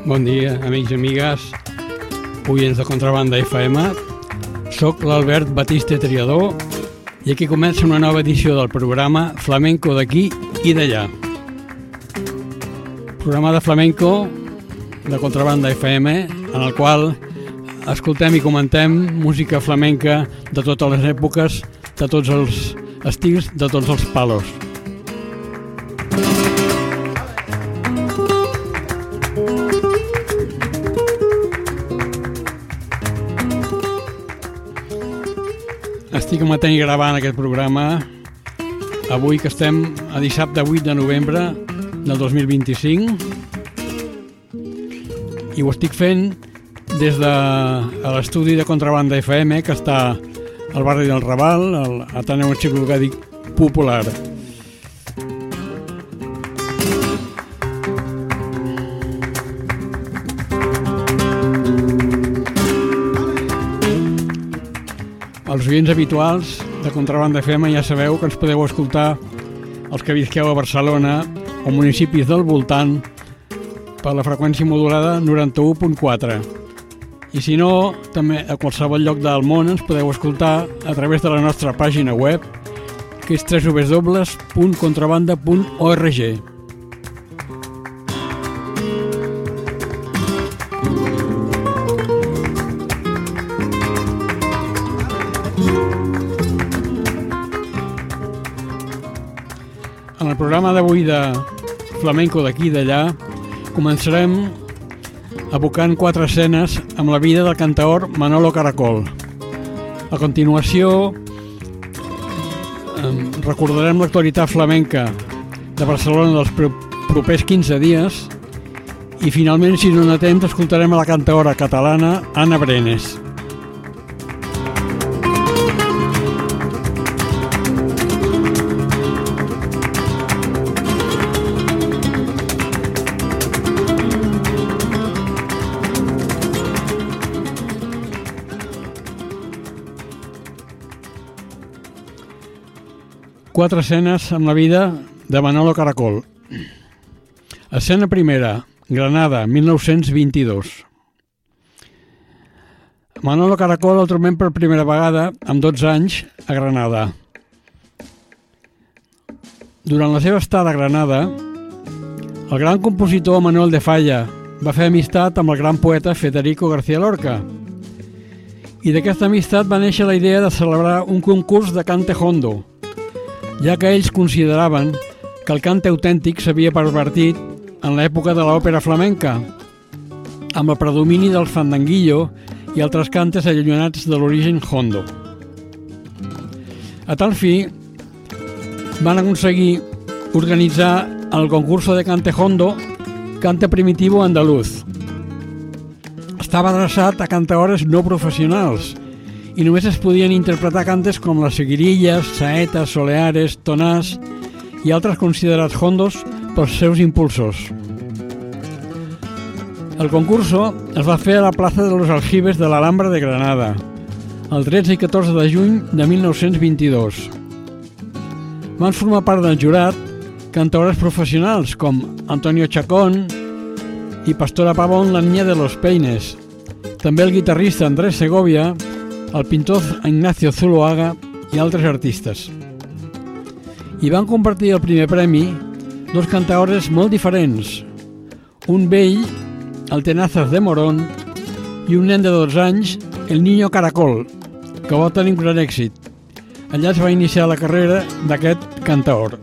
Bon dia, amics i amigues, oients de Contrabanda FM. Soc l'Albert Batiste Triador i aquí comença una nova edició del programa Flamenco d'aquí i d'allà. Programa de flamenco de Contrabanda FM en el qual escoltem i comentem música flamenca de totes les èpoques, de tots els estils, de tots els palos. Estic amatent i gravant aquest programa avui que estem a dissabte 8 de novembre del 2025 i ho estic fent des de l'estudi de Contrabanda FM que està al barri del Raval, a l'Ateneu Enciclopèdic Popular. Els oients habituals de Contrabanda FM ja sabeu que ens podeu escoltar els que visqueu a Barcelona o municipis del voltant per la freqüència modulada 91.4. I si no, també a qualsevol lloc del món ens podeu escoltar a través de la nostra pàgina web, que és www.contrabanda.org. En el programa d'avui de Flamenco d'aquí i d'allà començarem abocant 4 escenes amb la vida del cantaor Manolo Caracol. A continuació recordarem l'actualitat flamenca de Barcelona dels propers 15 dies i finalment, si no n'hi ha temps, escoltarem a la cantaora catalana Ana Brenes. Quatre escenes amb la vida de Manolo Caracol. Escena primera, Granada, 1922. Manolo Caracol el trobem per primera vegada amb 12 anys a Granada. Durant la seva estada a Granada, el gran compositor Manuel de Falla va fer amistat amb el gran poeta Federico García Lorca. I d'aquesta amistat va néixer la idea de celebrar un concurs de cante hondo, ja que ells consideraven que el cante autèntic s'havia pervertit en l'època de l'òpera flamenca, amb el predomini del fandanguillo i altres cantes allunyats de l'origen hondo. A tal fi, van aconseguir organitzar el concurso de cante hondo Cante Primitivo Andaluz. Estava adreçat a cantaores no professionals i només es podien interpretar cantes com les seguirilles, saetes, soleares, tonàs i altres considerats hondos pels seus impulsors. El concurso es va fer a la plaça de los Aljibes de l'Alhambra de Granada, el 13 i 14 de juny de 1922. Van formar part del jurat cantaores professionals com Antonio Chacón i Pastora Pavón, la niña de los Peines, també el guitarrista Andrés Segovia, el pintor Ignacio Zuloaga i altres artistes. I van compartir el primer premi dos cantaores molt diferents, un vell, el Tenazas de Morón, i un nen de 12 anys, el Niño Caracol, que va tenir un gran èxit. Allà es va iniciar la carrera d'aquest cantaor.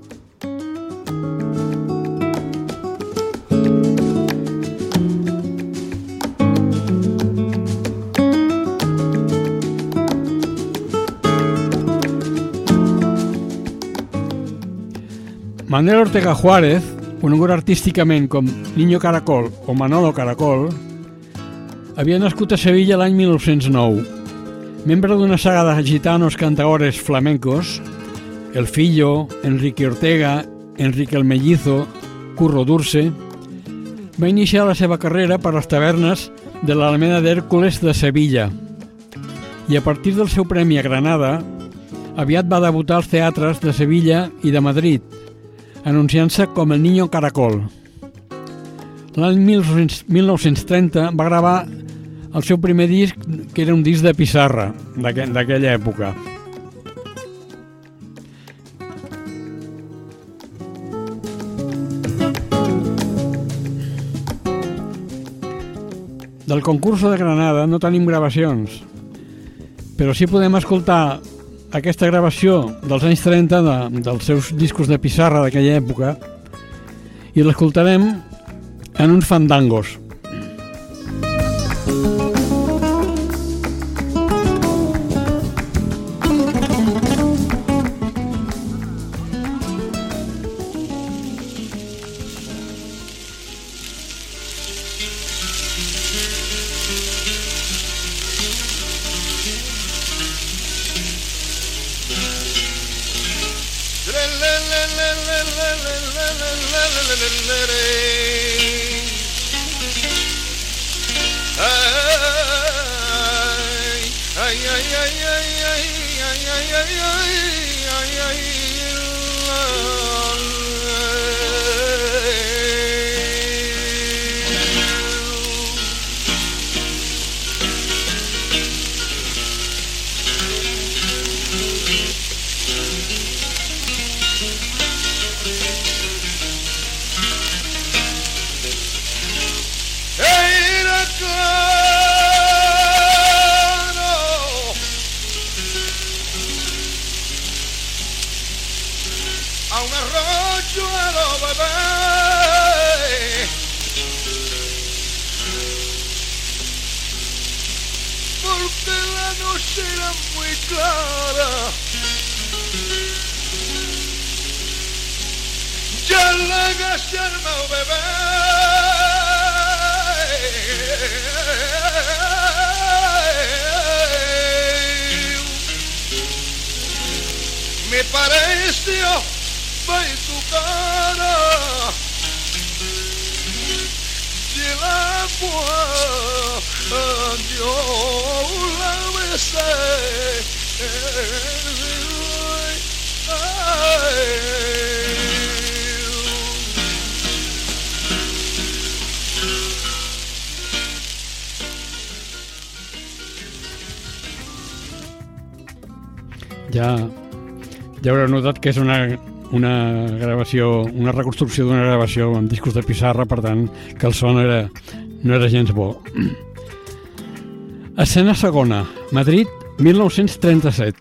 Manuel Ortega Juárez, conegut artísticament com Niño Caracol o Manolo Caracol, havia nascut a Sevilla l'any 1909. Membre d'una saga de gitanos cantaores flamencos, El Fillo, Enrique Ortega, Enrique el Mellizo, Curro Durce, va iniciar la seva carrera per les tavernes de l'Alameda d'Hèrcules de Sevilla i a partir del seu premi a Granada aviat va debutar als teatres de Sevilla i de Madrid, anunciant-se com el Niño Caracol. l'any 1930 va gravar el seu primer disc, que era un disc de pissarra d'aquella època. Del concurso de Granada no tenim gravacions, però sí podem escoltar aquesta gravació dels anys 30 dels seus discos de pissarra d'aquella època i l'escoltarem en uns fandangos. Me pareció ver tu cara y el agua yo la besé. Ja haureu notat que és una gravació, una reconstrucció d'una gravació amb discos de pissarra, per tant, que el son no era gens bo. Escena segona, Madrid, 1937.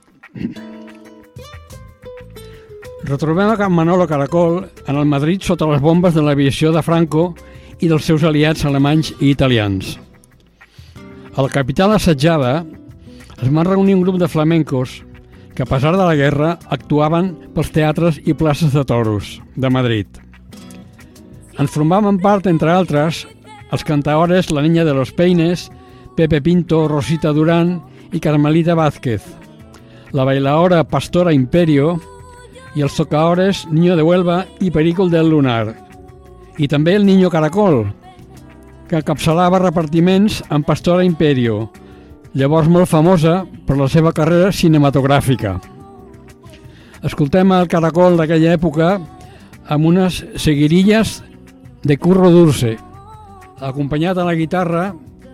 Retrobem a Can Manolo Caracol en el Madrid sota les bombes de l'aviació de Franco i dels seus aliats alemanys i italians. A la capital assetjada es van reunir un grup de flamencos que, a pesar de la guerra, actuaven pels teatres i places de toros de Madrid. En formaven part, entre altres, els cantaores La Niña de los Peines, Pepe Pinto, Rosita Durán i Carmelita Vázquez, la bailaora Pastora Imperio i els tocaores Niño de Huelva i Perico del Lunar, i també el Niño Caracol, que encapçalava repartiments amb Pastora Imperio, llavors molt famosa per la seva carrera cinematogràfica. Escoltem el Caracol d'aquella època amb unes seguirilles de Curro Dulce, acompanyat a la guitarra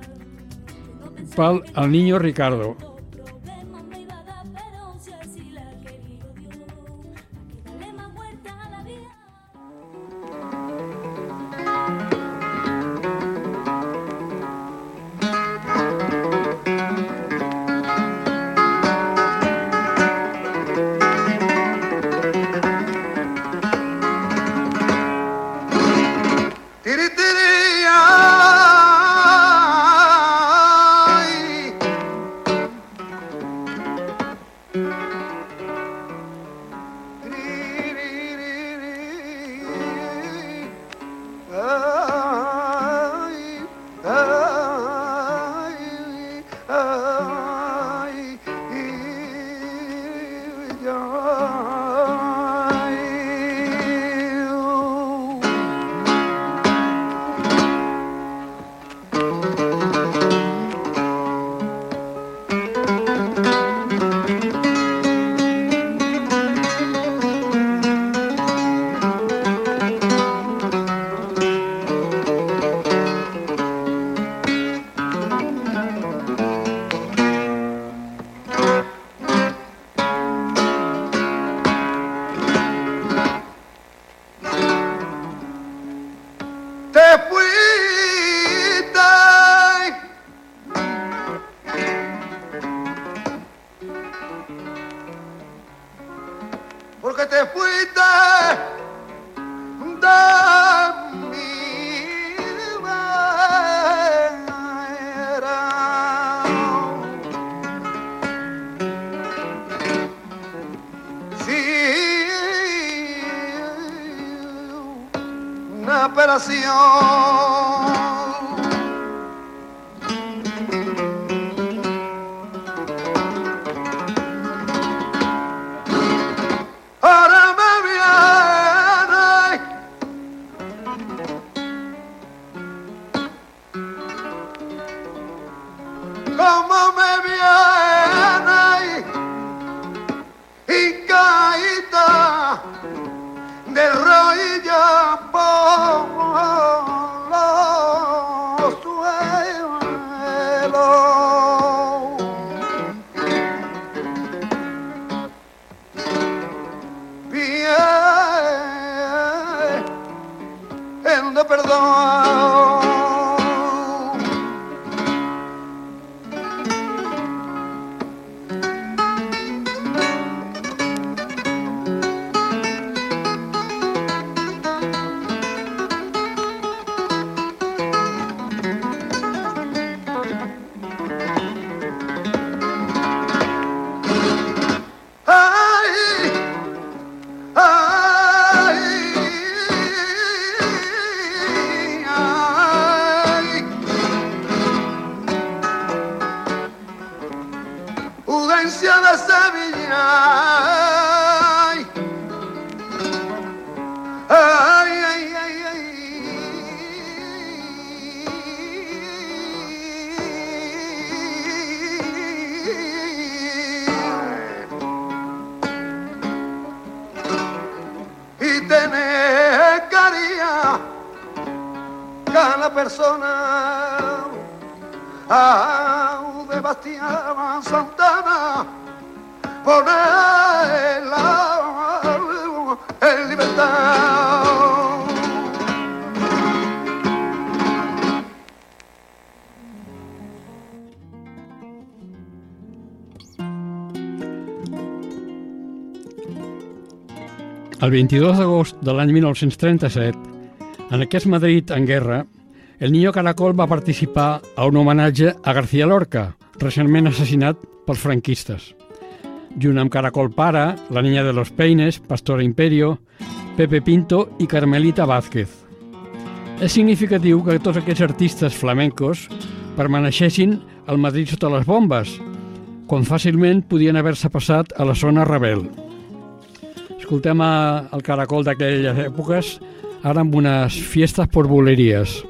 pel Niño Ricardo. nación. Ahora me viene como me viene y caída de rodillas por los suelos. Pidiendo perdón. Udencia de Sevilla, ay, ay, ay, ay, y tener caría cada persona. De Bastián Santana, ponerla en libertad. El 22 d'agost de l'any 1937, en aquest Madrid en guerra, el Niño Caracol va participar a un homenatge a García Lorca, recentment assassinat pels franquistes. Junt amb Caracol Pare, La Niña de los Peines, Pastora Imperio, Pepe Pinto i Carmelita Vázquez. És significatiu que tots aquests artistes flamencos permaneixessin al Madrid sota les bombes, quan fàcilment podien haver-se passat a la zona rebel. Escoltem el Caracol d'aquelles èpoques, ara amb unes fiestas por bulerías.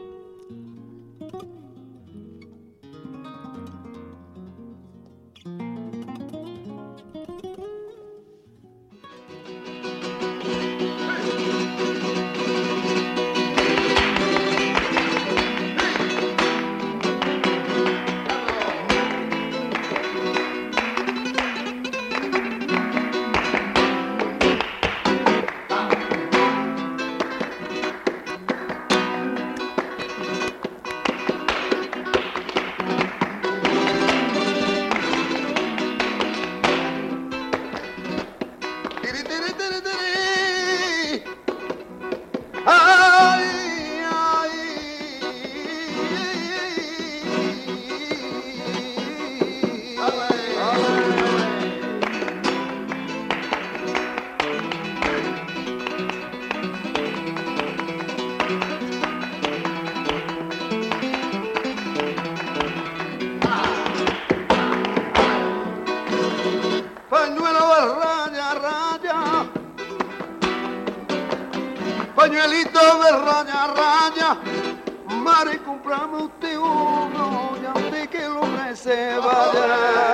Pañuelito de raya, raya, Mari, comprame usted uno, y antes que el hombre se vaya.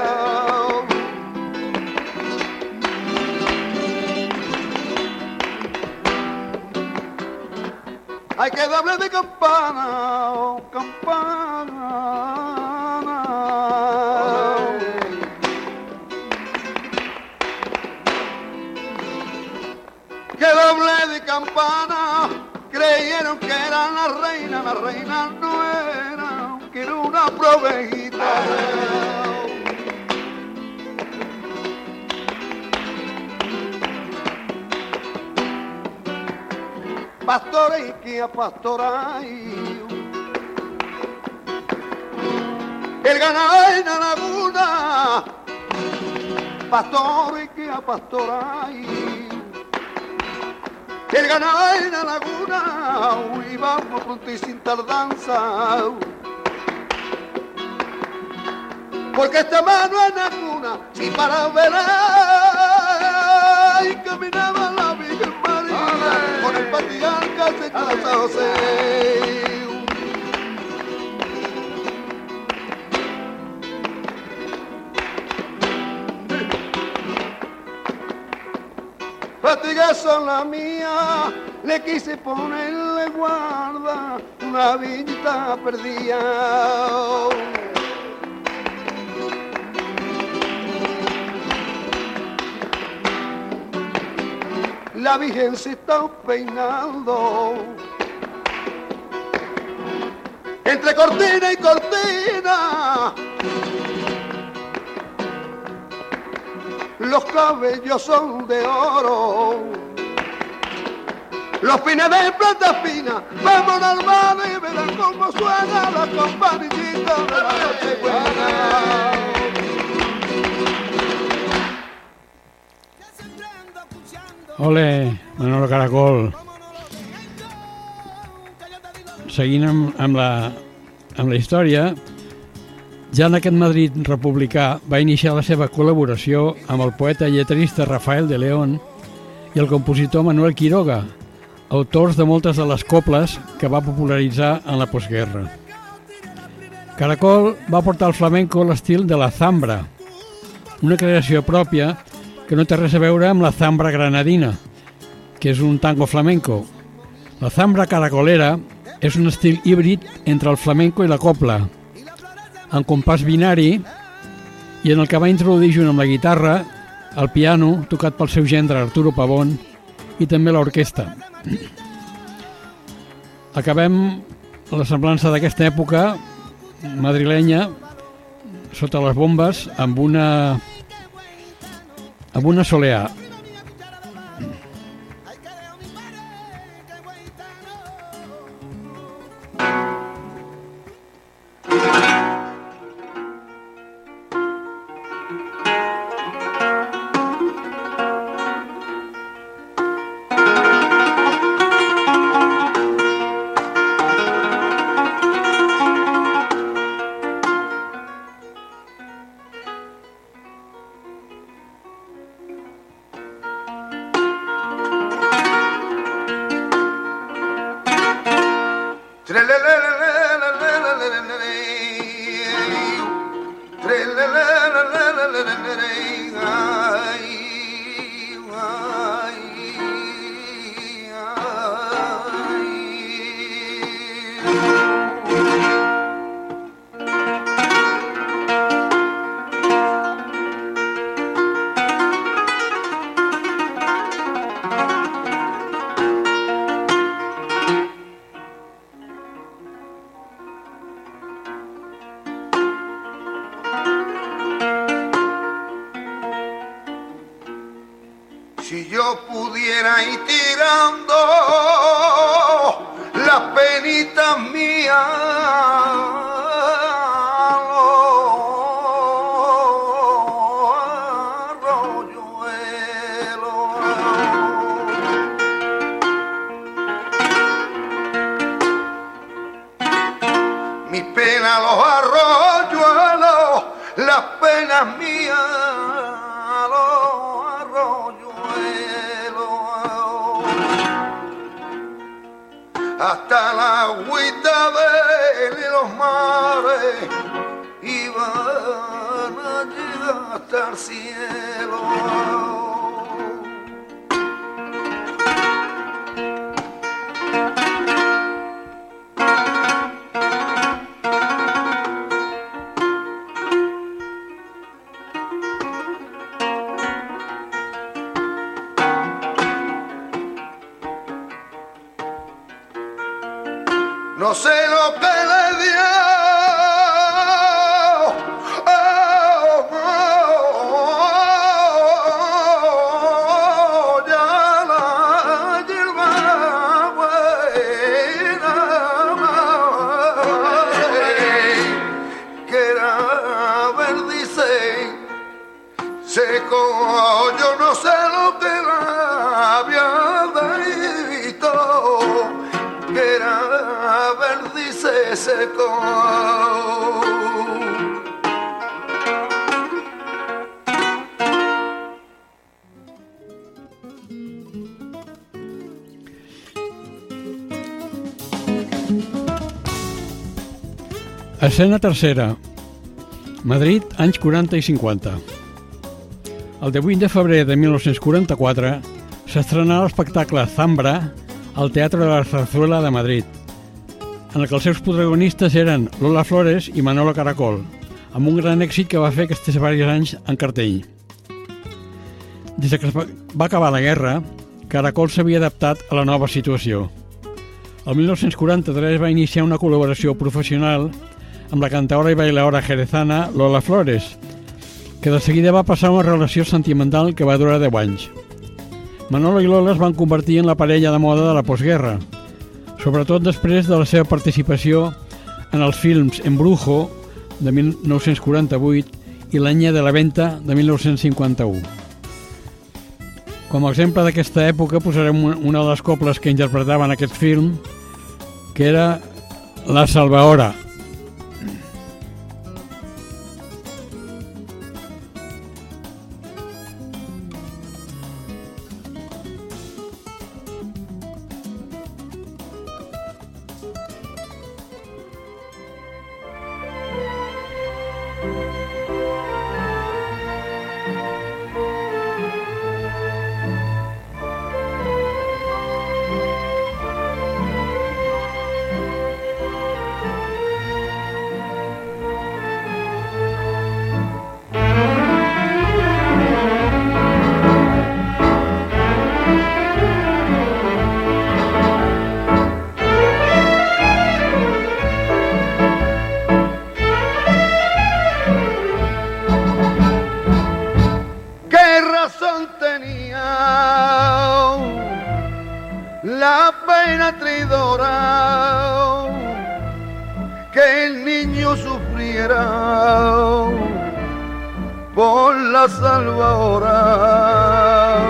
Hay que darle de campana, oh, campana. Que doble de campana, creyeron que era la reina no era, que era una provejita. Pastores y que a pastoral, el ganado en la laguna, pastores y que a pastoral. el ganado en la laguna, y vamos pronto y sin tardanza. Porque esta mano es la cuna, si para verá, y caminaba la Virgen María, con el patriarca se casa José. Fatigas son la mía, le quise ponerle guarda, una villita perdida. La Virgen se está peinando entre cortina y cortina. Los cabellos son de oro, los pines de plata fina. Vamos al mar y verán cómo suena la campanillita de la noche buena. Ole, Manolo Caracol. Seguint amb la història, ja en aquest Madrid republicà va iniciar la seva col·laboració amb el poeta i lletrista Rafael de León i el compositor Manuel Quiroga, autors de moltes de les coples que va popularitzar en la postguerra. Caracol va portar al flamenco l'estil de la zambra, una creació pròpia que no té res a veure amb la zambra granadina, que és un tango flamenco. La zambra caracolera és un estil híbrid entre el flamenco i la copla, en compàs binari i en el que va introduir junt amb la guitarra el piano, tocat pel seu gendre Arturo Pavón, i també l'orquestra. Acabem la semblança d'aquesta època madrilenya sota les bombes amb una soleá. Si yo pudiera ir tirando las penitas mías a los arroyuelos, mis penas los arroyuelos, las penas mías hasta la agüita de los mares iban a llegar hasta el cielo. No sé lo que le dio ya la hierba buena, que era verdice seco, yo no sé lo que la había de secó. Escena tercera. Madrid, anys 40 i 50. El 18 de febrer de 1944 s'estrenà l'espectacle Zambra al Teatre de la Zarzuela de Madrid, en el que els seus protagonistes eren Lola Flores i Manolo Caracol, amb un gran èxit que va fer que estigués diversos anys en cartell. Des que va acabar la guerra, Caracol s'havia adaptat a la nova situació. El 1943 va iniciar una col·laboració professional amb la cantaora i bailaora jerezana Lola Flores, que de seguida va passar una relació sentimental que va durar 10 anys. Manolo i Lola es van convertir en la parella de moda de la postguerra, sobretot després de la seva participació en els films Embrujo, de 1948, i L'Aña de la Venta, de 1951. Com a exemple d'aquesta època posarem una de les coples que interpretaven aquest film, que era La Salvadora. La pena traidora que el niño sufriera por la salvadora.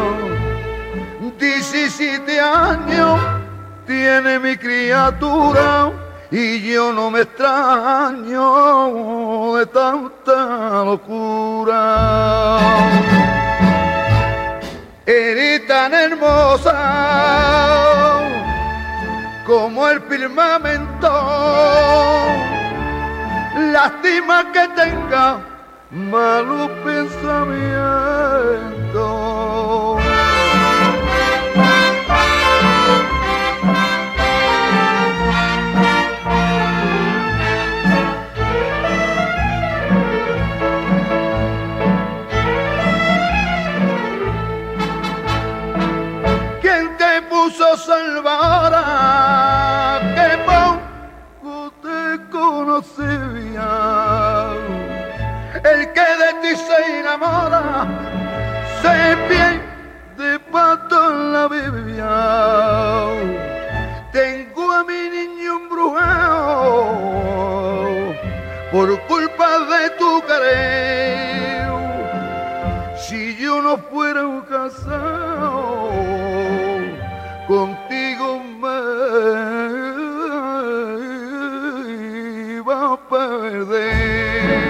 17 años tiene mi criatura y yo no me extraño de tanta locura. Eres tan hermosa como el firmamento, lástima que tenga malos pensamientos. Salvadora, que poco te conocía, el que de ti se enamora se pierde para toda la vida. Tengo a mi niño embrujado por culpa de tu querer. Si yo no fuera un casado, contigo me iba a perder.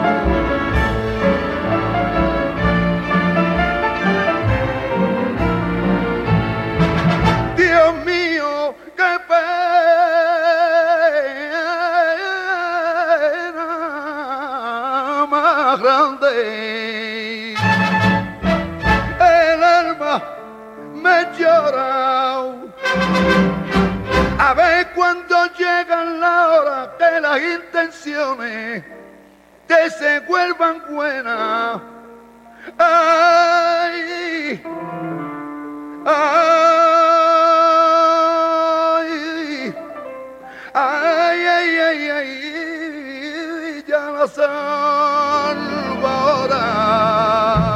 Dios mío, qué pena más grande. El alma me llora. A ver cuando llega la hora que las intenciones te se vuelvan buenas. Ay, ay, ay, ay, ay, ay, ya la salvo ahora.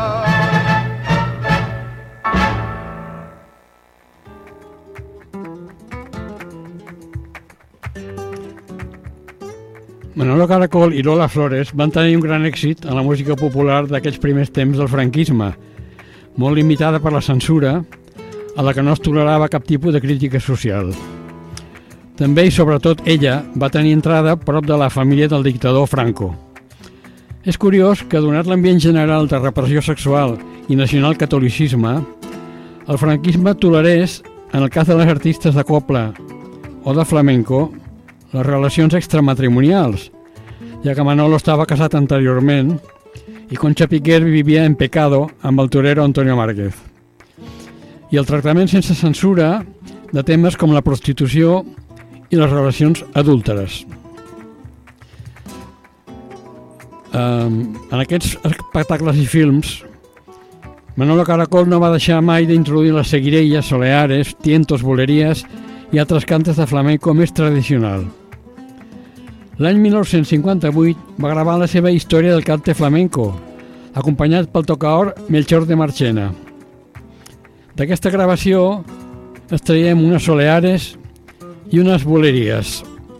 Manolo Caracol i Lola Flores van tenir un gran èxit en la música popular d'aquells primers temps del franquisme, molt limitada per la censura, a la que no es tolerava cap tipus de crítica social. També i sobretot ella va tenir entrada prop de la família del dictador Franco. És curiós que, donat l'ambient general de repressió sexual i nacional-catolicisme, el franquisme tolerés, en el cas de les artistes de copla o de flamenco, les relacions extramatrimonials, ja que Manolo estava casat anteriorment i Concha Piquer vivia en pecado amb el torero Antonio Márquez. I el tractament sense censura de temes com la prostitució i les relacions adúlteres. En aquests espectacles i films, Manolo Caracol no va deixar mai d'introduir les seguirelles, soleares, tientos, boleries i altres cantes de flamenco més tradicional. L'any 1958 va gravar la seva història del cante flamenco, acompanyat pel tocaor Melchor de Marchena. D'aquesta gravació extraiem unes soleares i unes boleries.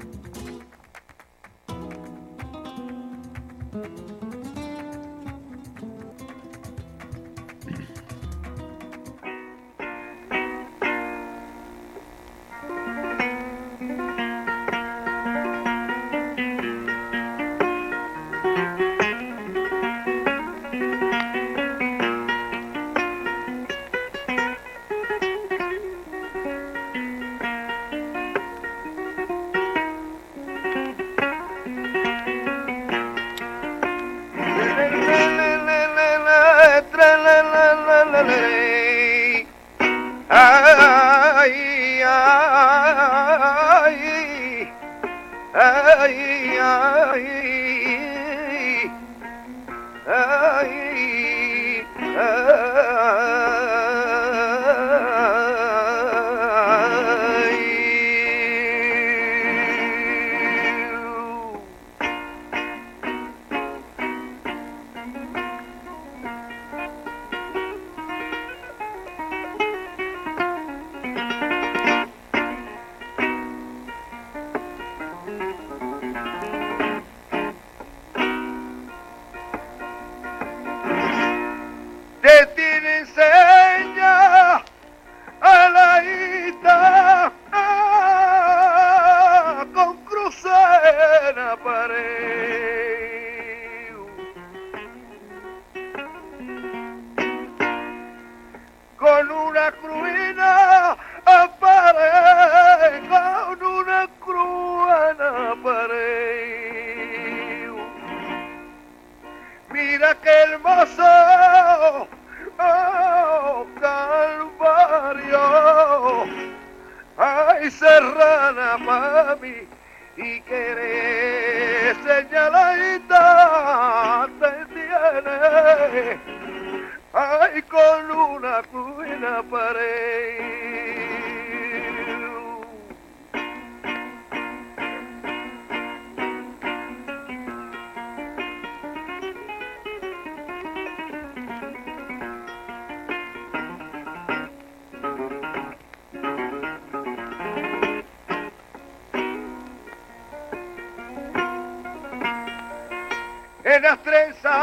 En las trenzas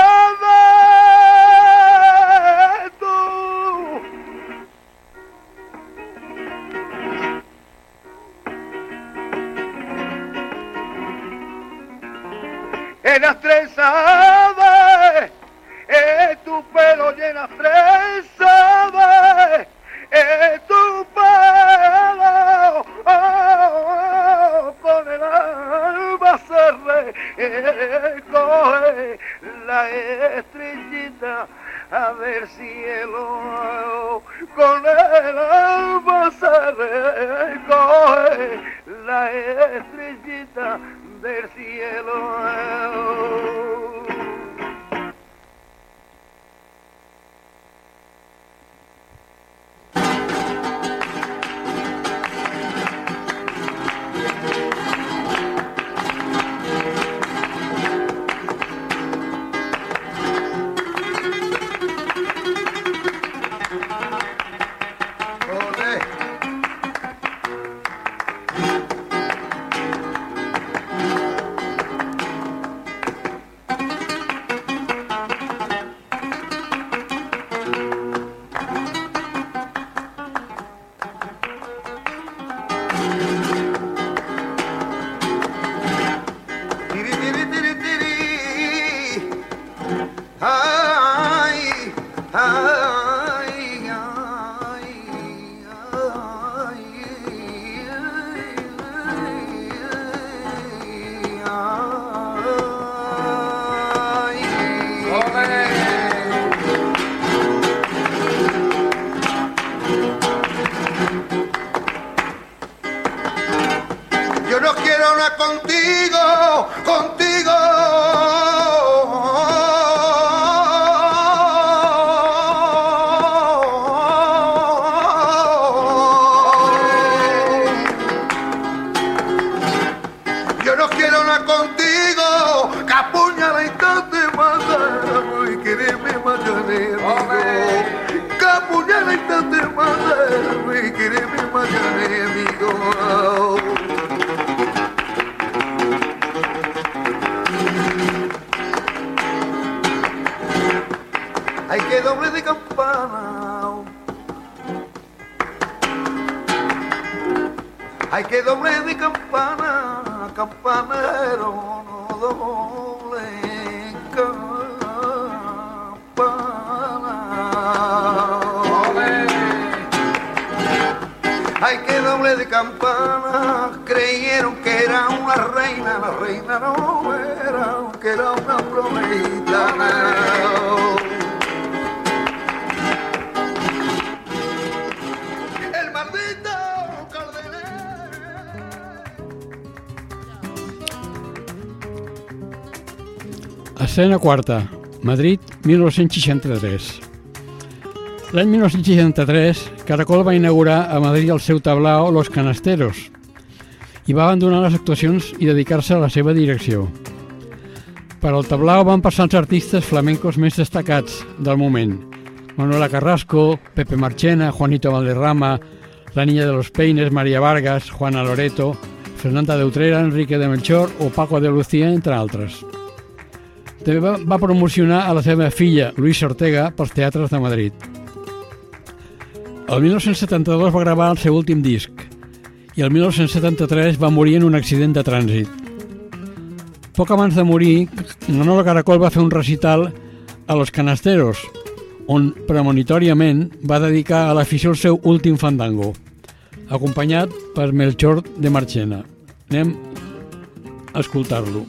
de tú, en las trenzas de tu pelo, y en las trenzas de tu pelo, con el alba se recoge la estrellita del cielo, con el alba se recoge la estrellita del cielo. no quiero hablar contigo, contigo. Yo no quiero hablar contigo, capuñalita te mata, y quererme matar, amigo. Capuñalita te mata, y quererme matar, amigo. Hay que doble de campana, hay que doble de campana, campanero, no doble campana. Hay que doble de campana, creyeron que era una reina, la reina no era, que era una prometana. Escena quarta, Madrid, 1963. L'any 1963, Caracol va inaugurar a Madrid el seu tablao Los Canasteros i va abandonar les actuacions i dedicar-se a la seva direcció. Per al tablao van passar els artistes flamencos més destacats del moment: Manuela Carrasco, Pepe Marchena, Juanito Valderrama, La Niña de los Peines, María Vargas, Juana Loreto, Fernanda de Utrera, Enrique de Melchor o Paco de Lucía, entre altres. També va promocionar a la seva filla, Luisa Ortega, pels teatres de Madrid. El 1972 va gravar el seu últim disc i el 1973 va morir en un accident de trànsit. Poc abans de morir, Manolo Caracol va fer un recital a Los Canasteros, on premonitòriament va dedicar a l'afició el seu últim fandango, acompanyat per Melchor de Marchena. Anem a escoltar-lo.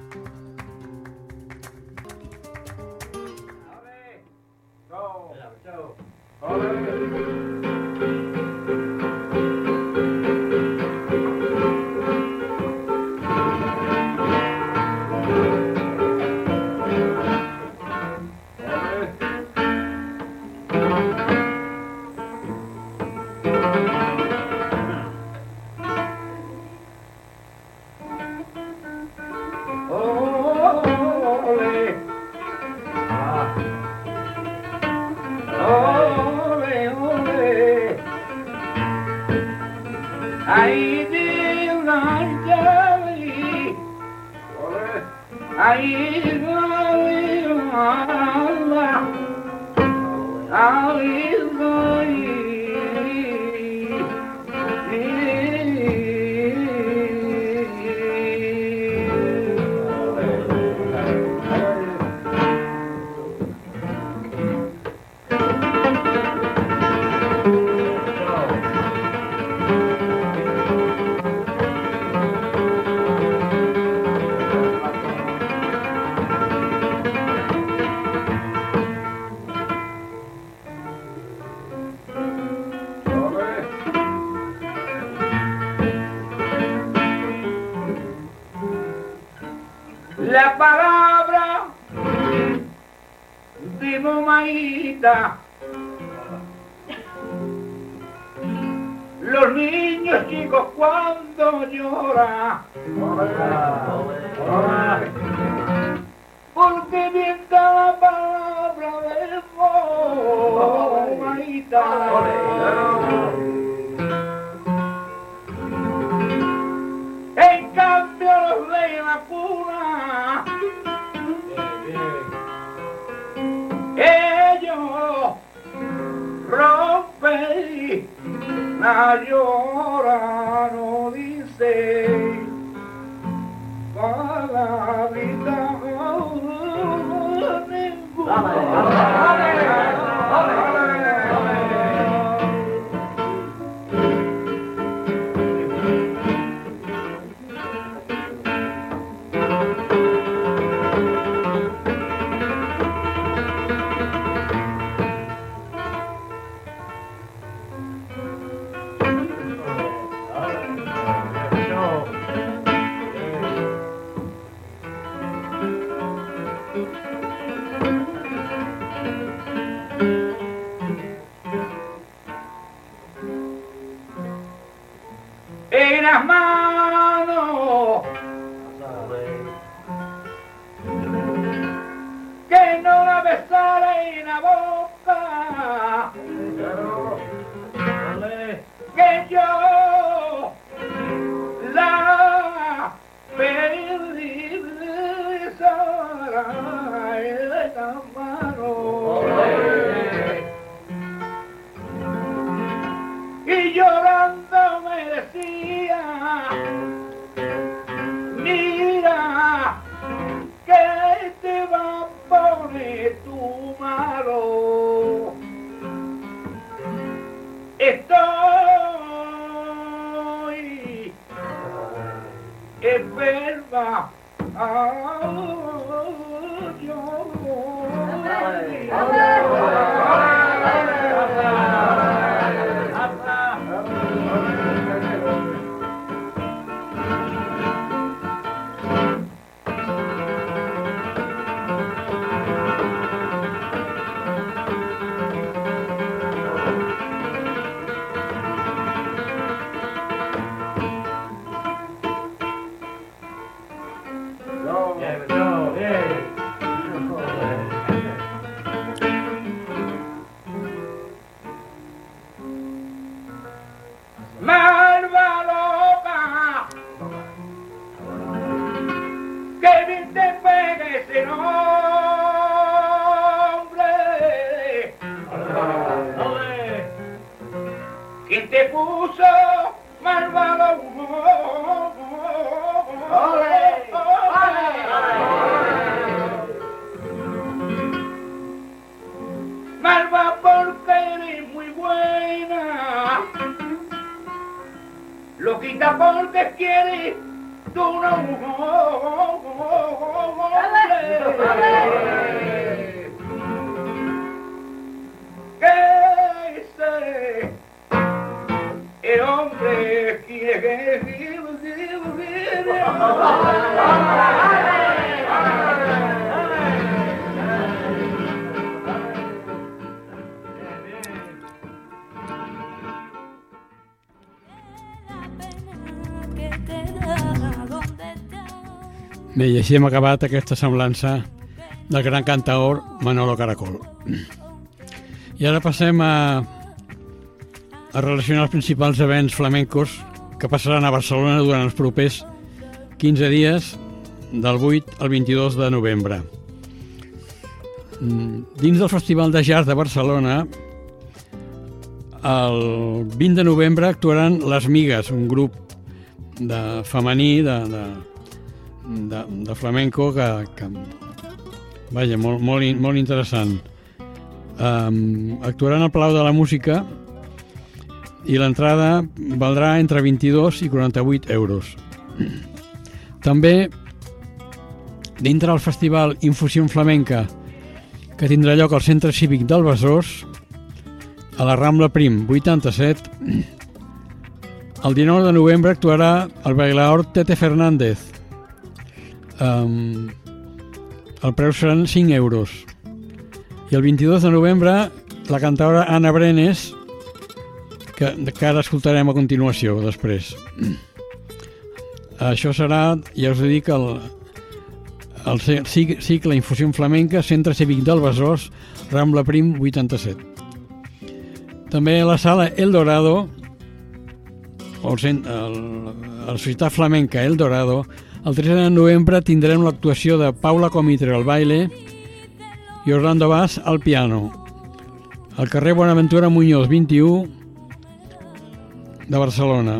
La palabra de mamaita, los niños chicos cuando lloran, porque mienta la palabra de mamaita. En cambio los de la cuna, ellos rompen la llora, no dice palabrita ninguna. es verdad. Bé, i així hem acabat aquesta semblança del gran cantaor Manolo Caracol. I ara passem a relacionar els principals events flamencos que passaran a Barcelona durant els propers 15 dies del 8 al 22 de novembre. Dins del Festival de Jazz de Barcelona, el 20 de novembre actuaran Les Migues, un grup femení de flamenco que vaja, molt interessant. Actuaran al Palau de la Música i l'entrada valdrà entre 22 i 48 euros. També, dintre del festival Infusió Flamenca, que tindrà lloc al Centre Cívic del Besòs, a la Rambla Prim 87, el 19 de novembre actuarà el bailaor Tete Fernández. El preu seran 5 euros. I el 22 de novembre la cantaora Ana Brenes, que ara escoltarem a continuació després. Això serà, ja us dic, el cicle Infusió Flamenca, Centre Cívic del Besòs, Rambla Prim 87. També a la sala El Dorado, a la Societat Flamenca El Dorado, el 13 de novembre tindrem l'actuació de Paula Comitre al baile i Orlando Vaz al piano, al carrer Bonaventura Muñoz 21 de Barcelona.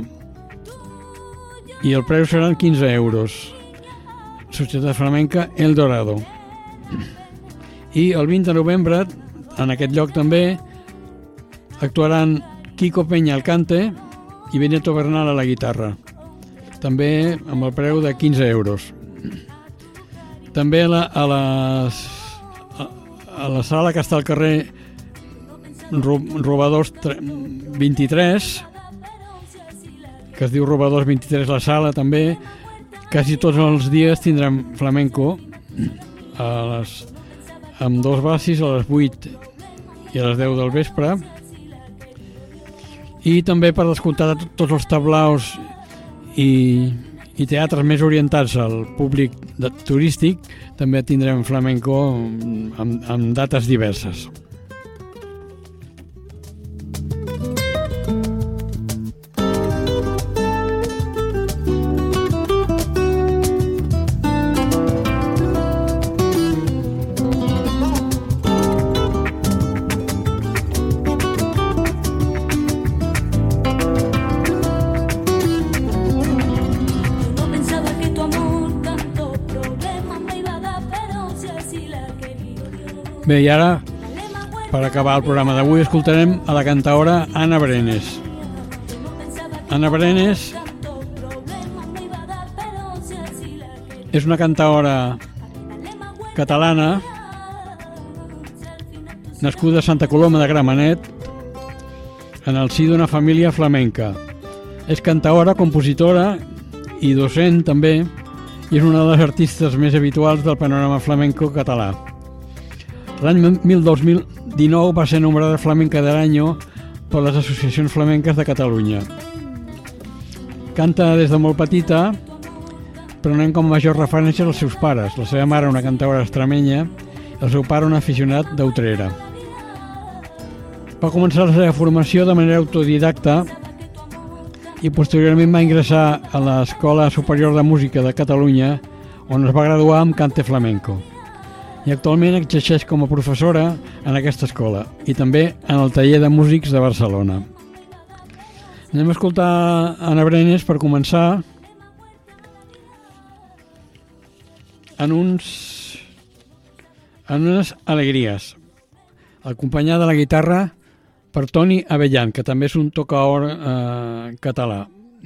I el preu seran 15 euros. Societat Flamenca El Dorado. I el 20 de novembre, en aquest lloc també, actuaran Kiko Peña al cante i Benito Bernal a la guitarra, també amb el preu de 15 euros. També a la sala que està al carrer Robadors 23, que es diu Robadors 23 la sala també, quasi tots els dies tindrem flamenco amb dos basis a les 8 i a les 10 del vespre, i també per escoltar tots els tablaos i teatres més orientats al públic turístic, també tindrem flamenco amb dates diverses. Bé, i ara, per acabar el programa d'avui, escoltarem a la cantaora Ana Brenes. Ana Brenes és una cantaora catalana nascuda a Santa Coloma de Gramenet en el si d'una família flamenca. És cantaora, compositora i docent també, i és una de les artistes més habituals del panorama flamenco català. L'any 2019 va ser nombrada flamenca de l'any per les associacions flamenques de Catalunya. Canta des de molt petita, prenent com a major referència els seus pares. La seva mare, una cantaora extremenya, i el seu pare, un aficionat d'Utrera. Va començar la seva formació de manera autodidacta i posteriorment va ingressar a l'Escola Superior de Música de Catalunya, on es va graduar amb cante flamenco. I actualment exerceix com a professora en aquesta escola i també en el taller de músics de Barcelona. Anem a escoltar Ana Brenes per començar en unes alegries, acompanyada de la guitarra per Toni Abellan, que també és un tocaor català.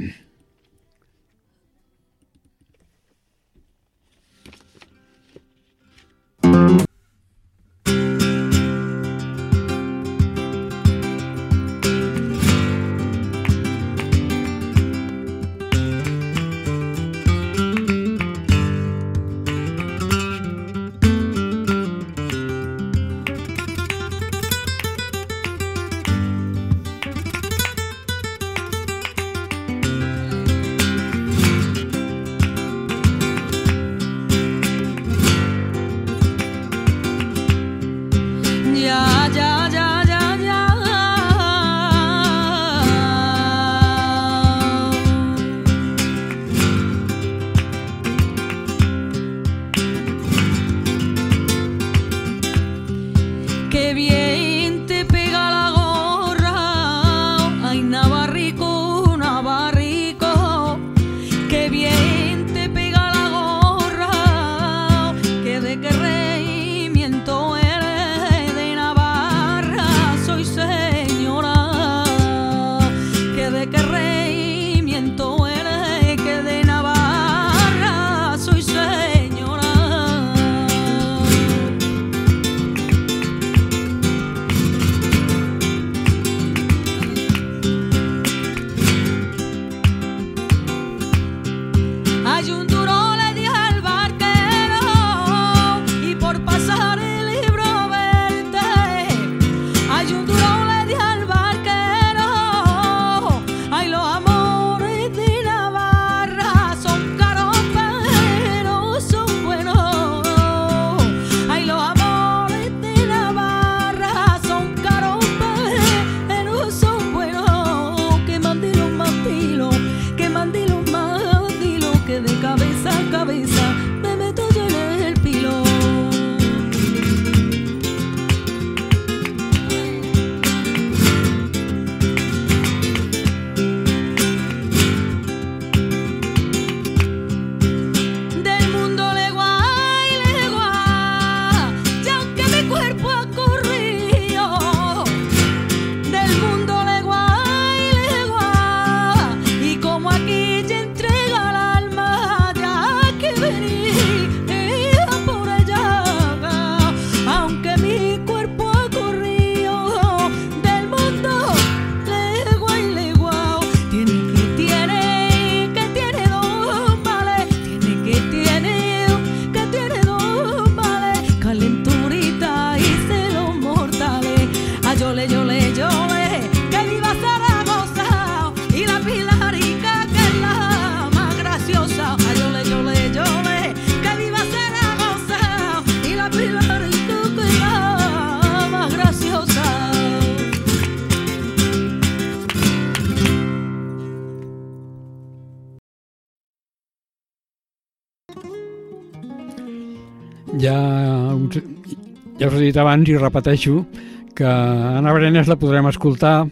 Ja us he dit abans i repeteixo que Ana Brenes la podrem escoltar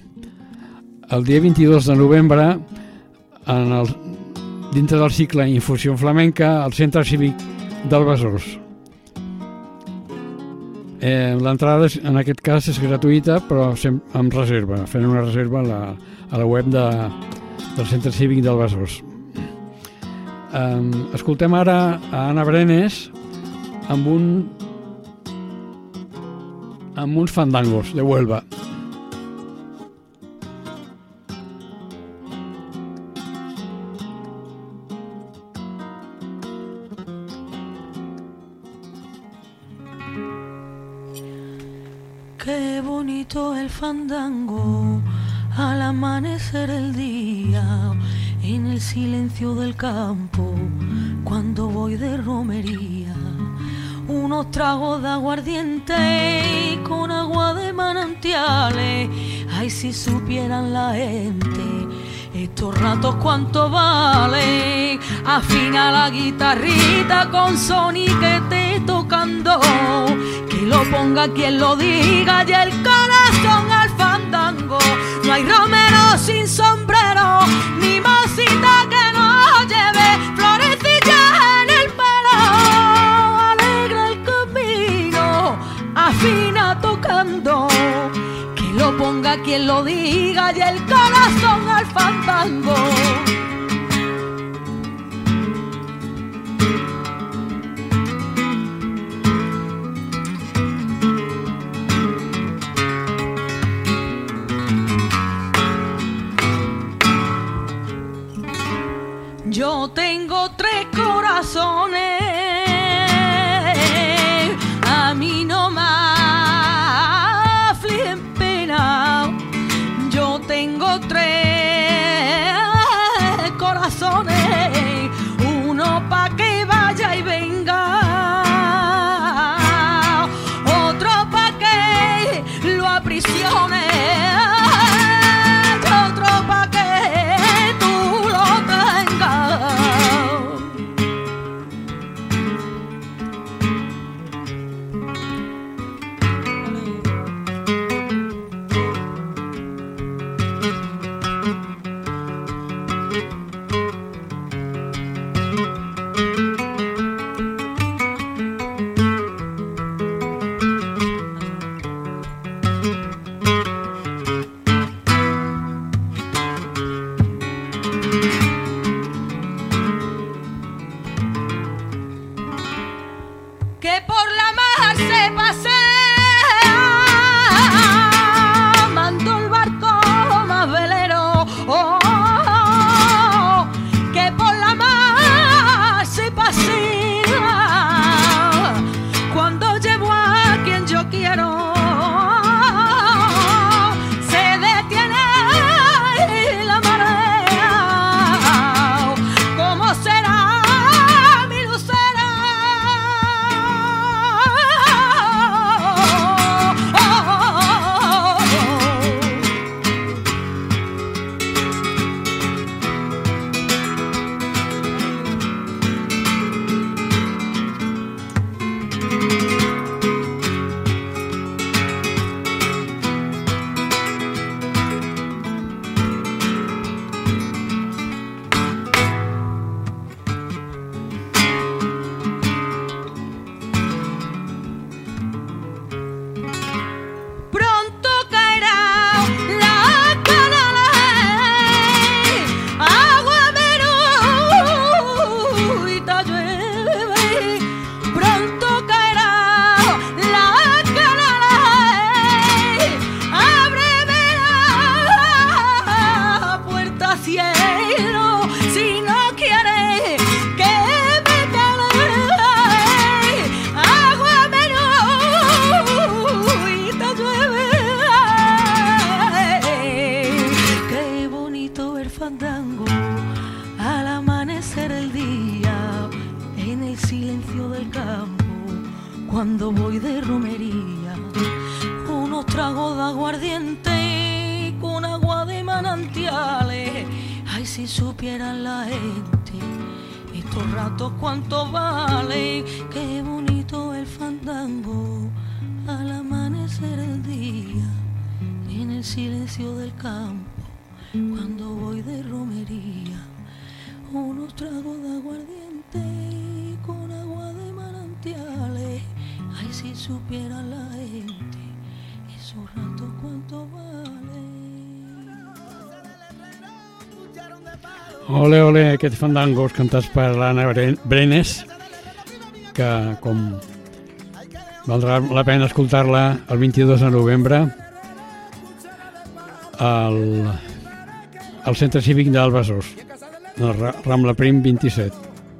el dia 22 de novembre dintre del cicle Infusió Flamenca al Centre Cívic del Besòs. L'entrada en aquest cas és gratuïta, però amb reserva, fent una reserva a la web del Centre Cívic del Besòs. Escoltem ara a Ana Brenes amb uns fandangos de Huelva. Qué bonito el fandango al amanecer el día, en el silencio del campo, cuando voy de romería. Unos tragos de aguardiente con agua de manantiales. Ay, si supieran la gente estos ratos cuánto vale. Afina la guitarrita con Sony que esté tocando, que lo ponga quien lo diga y el corazón al fandango. No hay romero sin sombrero, ni mocita que no lleve florecillas en el pelo. Alegra el camino, afina tocando, que lo ponga quien lo diga y el corazón al fandango. Yo tengo 3 corazones, a mí no me afligen pena. Yo tengo 3 corazones, uno pa' que vaya y venga, otro pa' que lo aprisione, otro pa' que tú lo tengas. Que por la mar se pasea, mando el barco más velero. Oh, que por la mar se pasea, cuando llevo a quien yo quiero. Se detiene la marea, ¿cómo será mi lucero? Pronto caerá la canaley, agua menuita llueve. Pronto caerá la canaley, ábreme la puerta cielo, si no quieres que me cale. Agua menuita llueve. Qué bonito el fandango al amanecer el día, en el silencio del campo, cuando voy de romería. Unos tragos de aguardiente con agua de manantiales. Ay, si supieran la gente estos ratos cuánto vale. Qué bonito el fandango al amanecer el día, en el silencio del campo, cuando voy de romería. Unos tragos de aguardiente con agua de manantiales. Ay, si supiera la gente esos ratos cuánto vale. Ole, ole, aquests fandangos cantats per l'Anna Brenes, que com valdrà la pena escoltar-la el 22 de novembre al Centre Cívic d'Albesós, al Rambla Prim 27.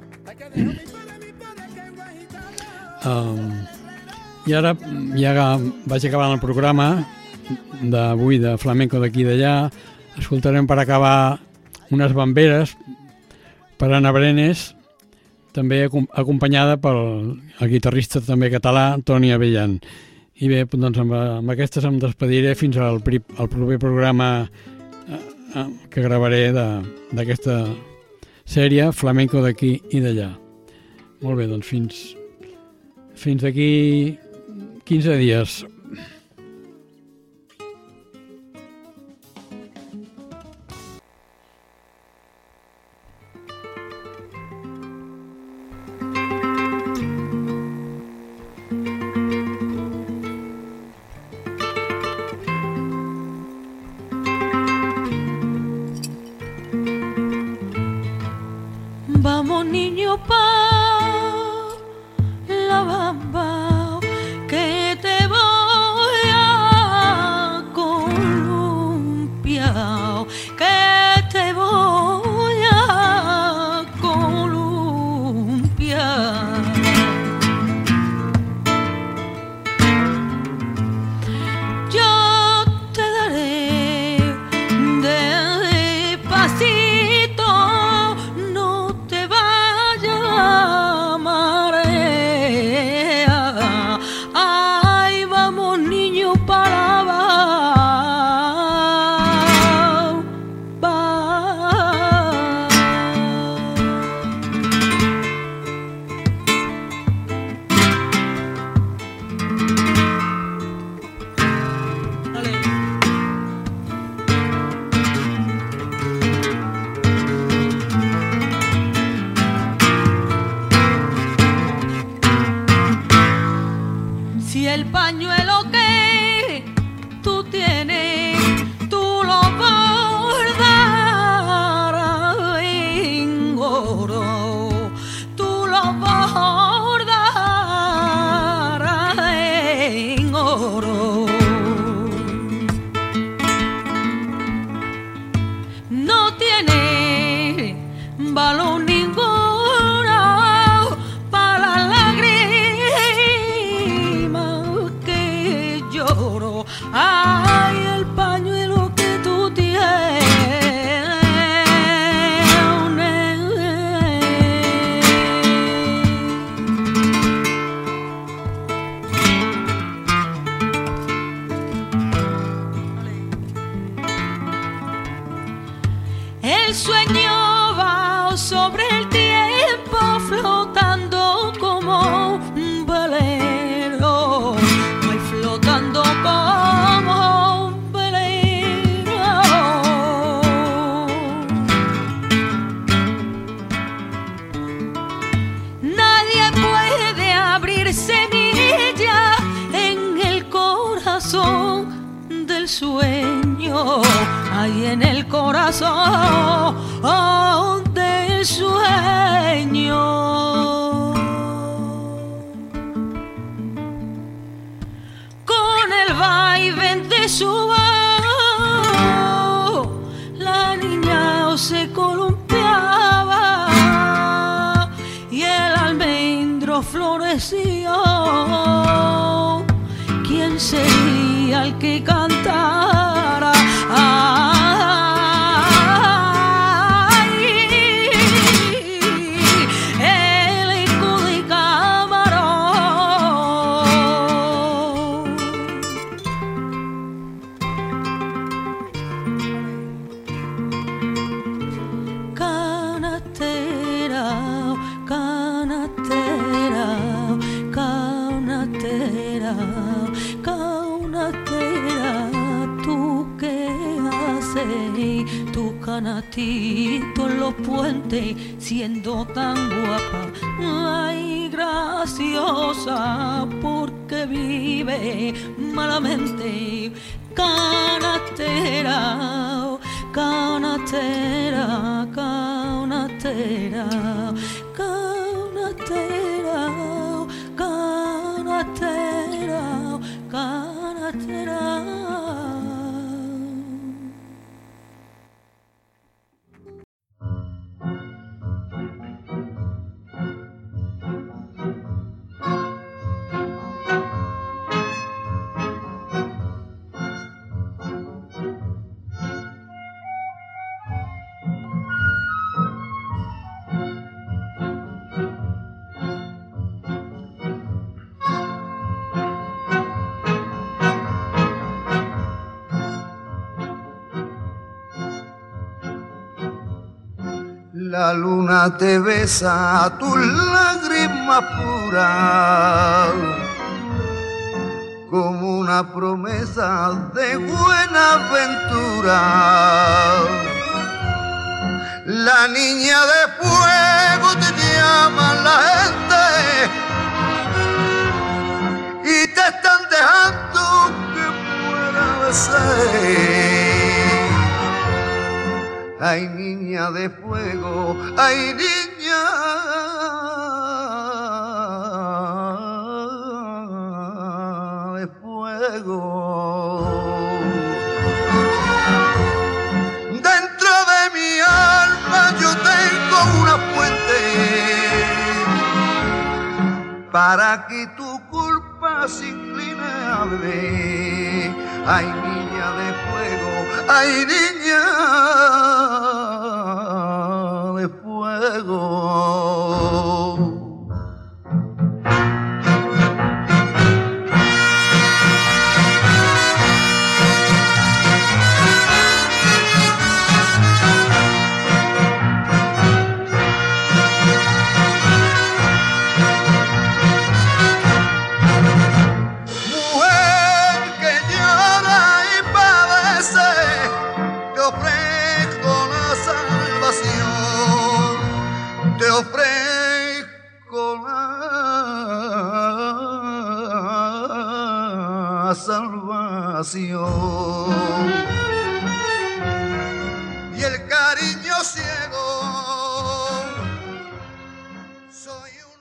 I ara ja vaig acabant el programa d'avui de flamenco d'aquí i d'allà. Escoltarem per acabar unes bamberes per Anna Brenes, també acompanyada pel guitarrista també català Toni Abellan. I bé, doncs amb aquestes em despediré fins al proper programa que gravaré d'aquesta sèrie flamenco d'aquí i d'allà. Molt bé, doncs fins d'aquí 15 dies. Vamos niño pa la bamba, que te voy a columpiar, que te voy a columpiar. Yo te daré despacito, no te vayas a marear. Ay, vamos niño para si el pañuelo que tú tienes, tú lo bordarás en oro, tú lo bordarás en oro. No tiene valor ninguno para lágrimas que lloro. Ay, el pañuelo que tú tienes. El sueño va sobre el tiempo flotando como un velero, ay, flotando como un velero. Nadie puede abrir semilla en el corazón del sueño, hay en el corazón del sueño. Con el vaivén de su voz, la niña se columpiaba y el almendro florecía. ¿Quién sería el que cantara? El eco de Camarón. Canastera, canastera, canastera, canastera, ¿tú qué haces? Tu canastito en los puentes, siendo tan guapa, ay, graciosa, porque vive malamente. Canastera, canastera, canastera. canastera, canastera, canastera, canastera. La luna te besa tus lágrimas puras como una promesa de buena aventura. La niña de fuego te llama la gente y te están dejando que muera de sed. Ay, niña de fuego, ay, niña de fuego. Dentro de mi alma yo tengo una fuente para que tu culpa se incline a beber. Ay, niña de fuego, ay, niña de fuego. Te ofrezco la salvación y el cariño ciego soy un